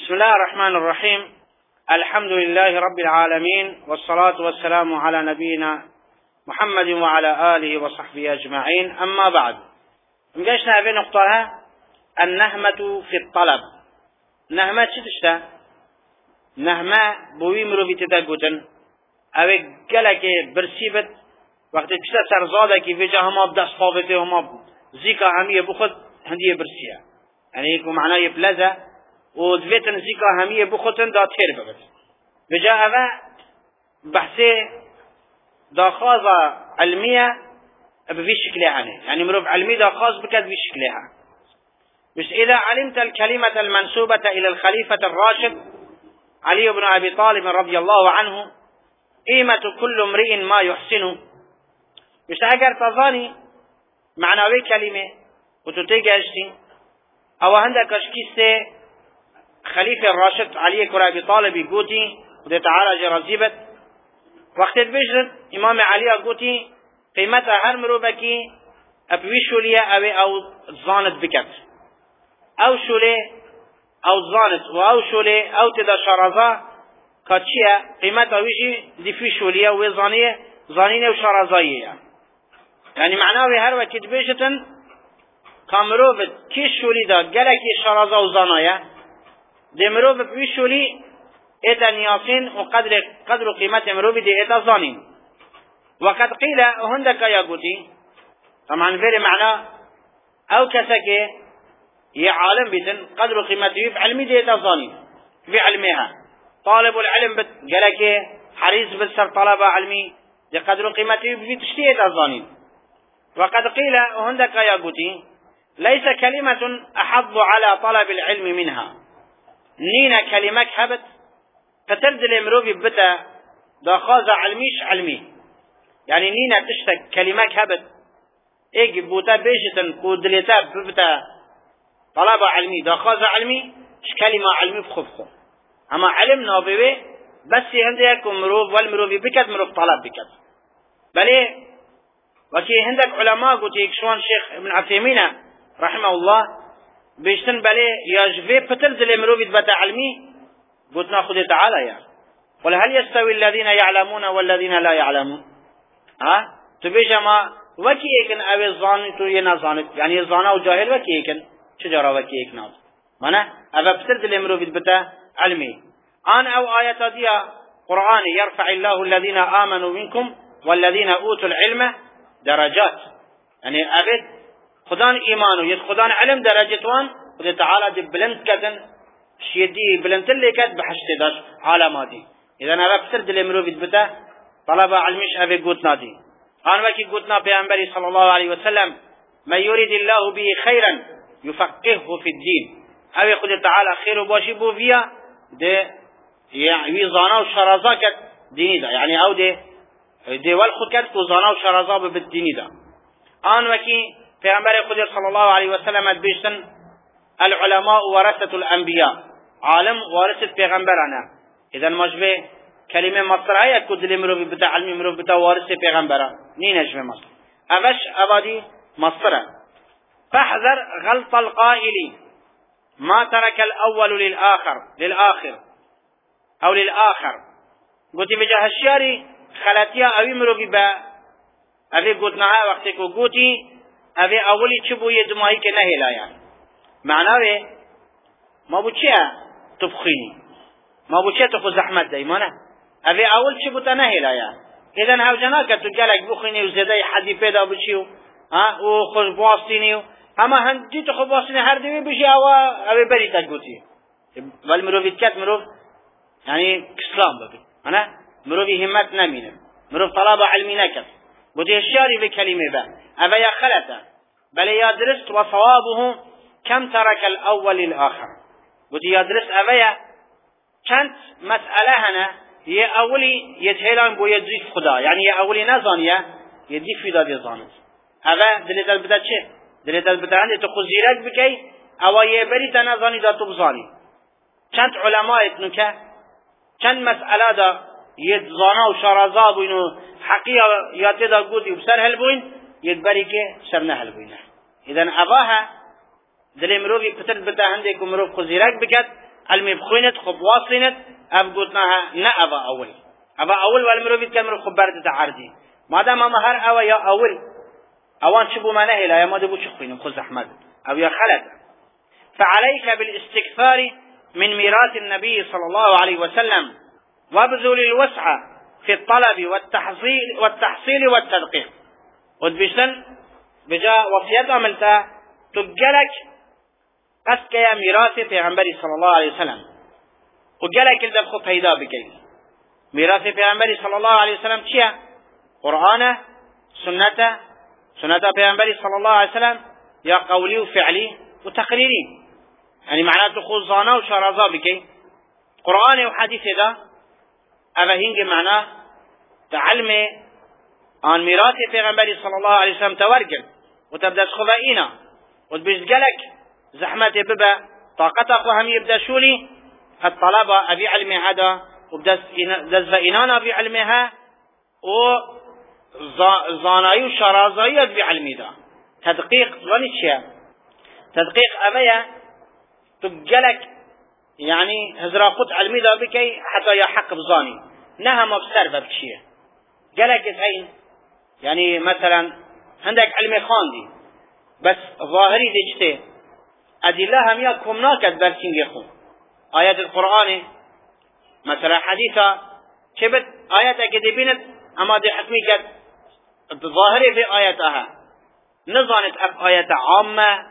بسم الله الرحمن الرحيم. الحمد لله رب العالمين، والصلاة والسلام على نبينا محمد وعلى آله وصحبه أجمعين. أما بعد، مجاشنا في نقطة النهمة في الطلب. نهمة شتشتا نهمة بويمرو في تدقوتن او گلک برسیبت وقتی تشتا سرزاده که ویجا هما بدست خوابته هما زیکا همیه بخود هندیه برسیه، یعنی یکو معنای بلزه و دویتن زیکا همیه بخودن دا تیر ببت ویجا اوه بحثی دا خاصة علمية بفي شكلها، يعني مروف علمي دا خاص بكت في شكلها. بس إذا علمت الكلمة المنسوبة إلى الخليفة الراشد علي بن أبي طالب رضي الله عنه قيمة كل امرئ ما يحسنه، بس اگر تظاني معنوي كلمة وتتيجاشتي او عندك اشكيسة خليفة الراشد علي بن أبي طالب يقولي وده تعالى جرزيبت وقت بجرد امام علي قوتي قيمتها هر مروبكي ابوي شولية او ظانت بكت او شولي او ظانت او شولي او تدا شرزا كاتشيا قيمتها ويجي دي في شولية وظانية ظانية وشرزاية، يعني معناه هر وقت بجتن كامروفت كي شولي دا جلكي شرزا وظانايا دي مروفت بوي شولي اتا نياسين وقدر قيمة مروفت دي اتا ظانين. وقد قيل هندك يا قوتي طبعا فيري معناه او كسكي يعالم بيتن قدر قيمته بعلمي دي اتا ظانين في علمها طالب العلم قالك حريص بالسر طلب علمي لقدر قيمته في تشتيت الظانين. وقد قيل هندك يا قوتي ليس كلمة أحض على طلب العلم منها، نينا كلمك هبت فترد الامروفي بتا داخاز علميش علمي، يعني نينا تشتك كلمك هبت ايج بوتا بيجتن كودلتا بتا طلب علمي داخاز علمي كلمة علمي بخفخو، اما علم نابوي بس هندك مروف والمروفي بكت مروف طلب بكت بلي وكي هندك علماء قلت يكشوان شيخ ابن عثيمين رحمه الله بيشتن بلي يجفي بترز المروفي بتا علمي قلت ناخذ تعالى يا قل هل يستوي الذين يعلمون والذين لا يعلمون؟ تبيجا ما وكي يكن اوي الظان تو ينا ظانت، يعني الظانا وجاهل وكي يكن شجرة وكي يكن مانا ابا بترز المروفي بتا علمي. أنا أو آيات ديا قرآن يرفع الله الذين آمنوا منكم والذين أوتوا العلم درجات، يعني أبد خدان إيمانه يد خدان علم درجتوان وده تعالى دي بلند كدن شيدي بلند اللي كد بحشت داش علاماتي. إذا أنا بسرد الامرو بتا طلب علمش أبي قوتنا دي أنا وكي قوتنا بأنبري صلى الله عليه وسلم من يريد الله به خيرا يفقهه في الدين، أبي خد تعالى خير وباشي بو فيها ده يعني زانا وشرازا كت ديني دا، يعني او دي والخد كت زانا وشرازا بالديني دا. آن وكي پیغمبر خدا صلى الله عليه وسلم ادبشتن العلماء ورثة الانبياء، عالم وارثة پیغمبرانا. اذا مجبه كلمة مصر هيا كدل مروف بتا علمي مروف بتا وارثة پیغمبرا نينجبه مصر اوش ابادي مصر. فاحذر غلط القائل ما ترك الاول للاخر او للآخر. قلت بجا هشياري خلاتيا اوي مروفي با اوي قلتناها وقتی کو قوتي اوي اولی چبو يدماهي که نهي لايا معناه ما بو چيه تبخيني ما بو چيه تخو زحمت دايمانا اوي اول چبو تا نهي لايا. اذن هاو جناكا تو قالك بخيني وزيداي حدي پیدا بچيو و خوش بواستينيو اما هندي تخو بواستيني هر دوي بشي اوي بري تا قوتي والمروفي تكات مروف يعني كسلام ببي أنا مروفي همت نمينم مروف طلاب علمي نكت بدي الشاري بكلمة با أبا يا خلته بل يا درست وصوابه كم ترك الأول للآخر. بدي يا درست أبا يا كانت مسألة هنا هي أولي يتهيلان بو يدريك خدا، يعني هي أولي نظانية يدي في دادي ظانت أبا دلت البدا چه دلت البدا عندي تخزيرك بكي أو يبري تنظاني دا تبظاني. كانت علماء اتنكه چند مسئله دا يدزانا وشرازا بوينو حقيقة ياتدا قوتي وبسر هلبوين يدبري كي سر نهل بوينه. إذن أباها دل مروفي بتر بتا عندك مروف خزيرك بكت علمی بخوینت خب واصلینت اب گوتناها نه ابا اول والمروفید که مرو خب برد تعردی مادام اما هر او یا اوان شبو ما نهلا يا مادبو شخوين خذ أحمد أو يا خلد فعليك بالاستكثار من ميراث النبي صلى الله عليه وسلم وابذل الوسع في الطلب والتحصيل والتدقيق ودبشتن بجا وصيات عملتا تقلك قسك يا ميراث پیغمبری صلى الله عليه وسلم وقلك الدبخو پیدا بكي ميراث پیغمبری صلى الله عليه وسلم چيا قرآنه سنة پیغمبری صلى الله عليه وسلم يا قولي وفعلي وتقريري يعني معناته خوزانا وشرازا بكي قرآن وحديث ذا أفهنج معناه تعلم عن ميراث پیغمبری صلى الله عليه وسلم تورجل وتبدأ خذائنا وتبزقلك زحمة ببا طاقتك وهم يبدأ شولي الطلبة أبي علمي هذا وبدأ إنانا أبي علمها زانایی و شرازاییت بعلمی دا تدقیق ونی چیه تدقیق اویا تو گلک یعنی هزرا خود علمی دا بکی حتی یا حق بزانی نه هم ابسر ببچیه گلک این یعنی مثلا هندک علمی خواندی بس ظاهری دیجته ادله هم یا کمناکت برچینگی خون آیات القرآن مثلا حدیثا چه بد آیات اگه دبینت اما دی حکمی کد ظاهری في آياتها نظانت اب آيات عامة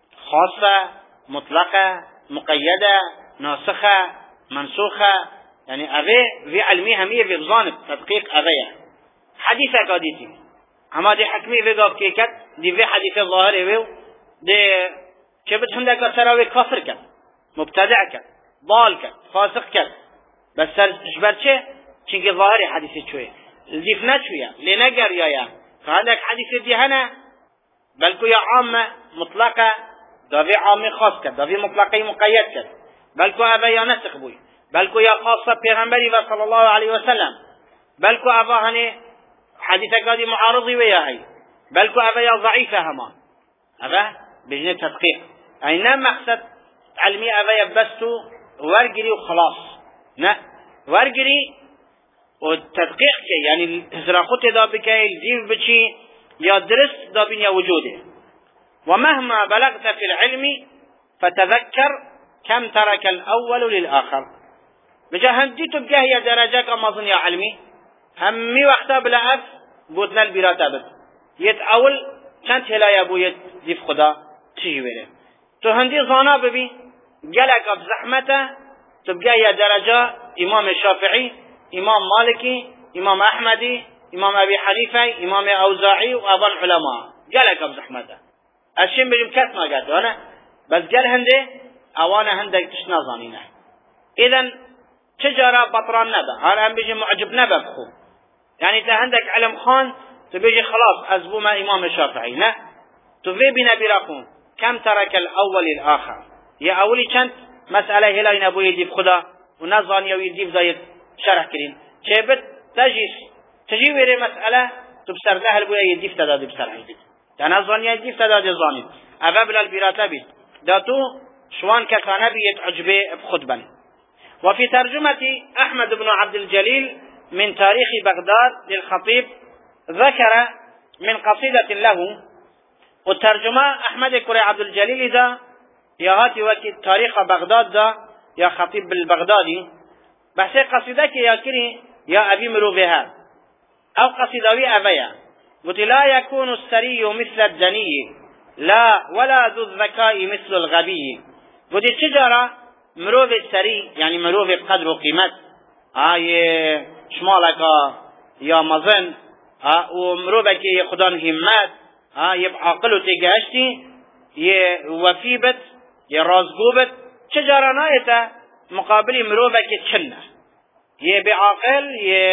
خاصة مطلقة مقيدة ناسخة منسوخة يعني أبي في علمي همية في بظانت تدقيق أبيها حديثة قاديتي اما دي حكمي في قاب كيكت دي في حديثة ظاهري في دي شبت هندك سراوي كافر كت مبتدع كت ضال كت فاسق كت بس شبت چه چنك ظاهري حديثة شوية الجيف نشوية لنقر يا فهذاك حديث دي هنا بلكو يا عامة مطلقة دافي عامة خاص كد دافي مطلقة مقيد كد بلكو أبا يا نسخ بوي بلكو يا خاصة بيغمبري صلى الله عليه وسلم بلكو أبا هني حديثك هذه معارضي ويا هي بلكو أبا يا ضعيفة هما أبا بجنة تدقيق أي نعم مقصد علمي أبا يبستو ورقري وخلاص نا ورقري والتدقيق يعني هزراخوت دا بكي الزيف بشي يا درس دا بنيا وجوده ومهما بلغت في العلم فتذكر كم ترك الأول للآخر بجا هندي تبقى هي درجات أمازن يا علمي همي وقتا بلا أف بوتنا البيراتا بد يتأول كانت هلا يابو يدف خدا تشي ويله تو هندي ظانا ببي قالك أب زحمته تبقى هي درجة إمام الشافعي امام مالكي امام احمدي امام ابي حنيفه امام اوزاعي وابا العلماء قالك ابو احمد الشيء بجم كاس ما قالت انا بس قال هندي اوانا هندك تشنا ظانينه اذا شجره بطران نبا انا بيجي معجب نبا بخو يعني انت عندك علم خان تبيجي خلاص ازبو ما امام الشافعي نه تفي بنبي راكون كم ترك الاول الاخر يا اولي كانت مساله هلاين ابو يدي خدا ونظان يدي زايد شرح كريم شبت تجي ويري مسألة تبصر لها البويا يديف تداد بسرعة يعني الظانية يديف تداد الظاني أبابل البيراتة بي داتو شوان كسانة بيتعجبه بخطبا وفي ترجمة أحمد بن عبد الجليل من تاريخ بغداد للخطيب ذكر من قصيدة له والترجمة أحمد كري عبد الجليل دا يهاتي وكي تاريخ بغداد دا يا خطيب بالبغدادي بحث قصيدك يا كري يا أبي مروفها أو قصيدوي أبيا قلت لا يكون السري مثل الدني لا ولا ذو الذكاء مثل الغبي قلت الشجرة مروف السري يعني مروف بقدر وقيمة شمالك يا مظن ومروفك يخدان همات يبقى عقل تجاشتي وفيبت يرازقوبت شجرة نايته مقابل مروفك تشنه بعقل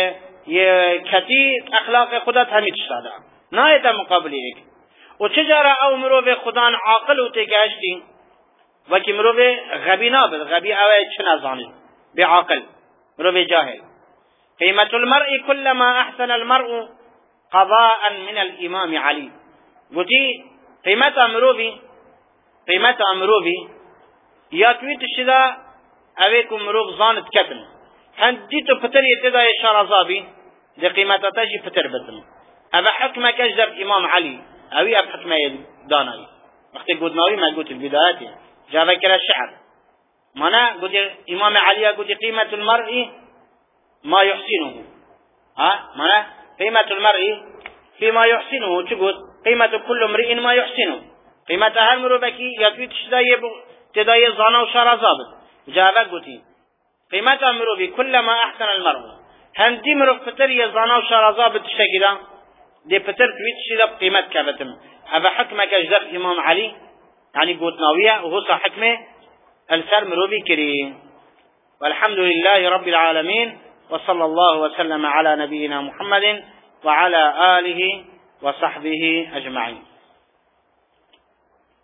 كتي أخلاق خدات هميت شادا نايته مقابليك وشجرة أو مروف خدان عاقل وتجاشتي وكي مروف غبي نابد غبي أوي تشنا زاني بعقل مروف جاهل قيمة المرء كلما أحسن المرء قضاء من الإمام علي قلتي قيمة أمروبي يا تويت الشدا اویکم مروف زانت کتن هندی تو پتر یتدای شارزابی دی قیمتا جی پتر بتن اوه حکمه کش در امام علی اوی اب حکمه دانایی وقتی قدناوی ما قلت البدايات جاء كلا الشعر منا قلت امام علي قلت قيمة المرء ما يحسنه منا قيمة المرء فيما يحسنه تقول قيمة كل امرئ ما يحسنه قيمة هر مروبكي يكفي تداي زانا وشارع ضابط جاء قلت قيمة مروبي كلما احسن المرء هندي مروب فتر يزانا وشارع ضابط تشتغل دي فتر تويت شدب قيمة كابتم هذا حكمك اجدر امام علي يعني قلت ناوية وهو حكمه السر مروبي كريم والحمد لله رب العالمين وصلى الله وسلم على نبينا محمد وعلى آله وصحبه أجمعين.